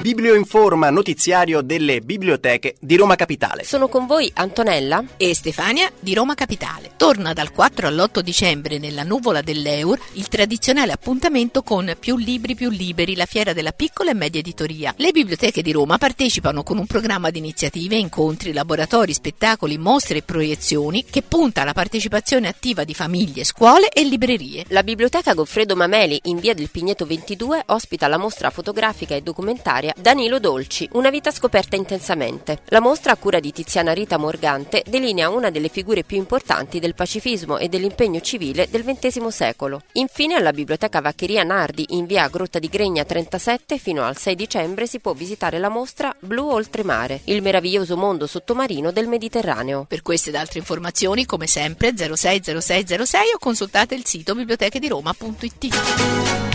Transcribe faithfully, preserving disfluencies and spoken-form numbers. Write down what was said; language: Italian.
Biblioinforma notiziario delle biblioteche di Roma Capitale. Sono con voi Antonella e Stefania di Roma Capitale. Torna dal quattro all'otto dicembre nella nuvola dell'Eur il tradizionale appuntamento con Più Libri Più Liberi, la fiera della piccola e media editoria. Le biblioteche di Roma partecipano con un programma di iniziative, incontri, laboratori, spettacoli, mostre e proiezioni che punta alla partecipazione attiva di famiglie, scuole e librerie. La biblioteca Goffredo Mameli in via del Pigneto ventidue ospita la mostra fotografica e documentaria Danilo Dolci, una vita scoperta intensamente. La mostra, a cura di Tiziana Rita Morgante, delinea una delle figure più importanti del pacifismo e dell'impegno civile del ventesimo secolo. Infine, alla biblioteca Vaccheria Nardi in via Grotta di Gregna trentasette fino al sei dicembre si può visitare la mostra Blu Oltremare, il meraviglioso mondo sottomarino del Mediterraneo. Per queste ed altre informazioni, come sempre, zero sei zero sei zero sei o consultate il sito bibliotechediRoma punto it.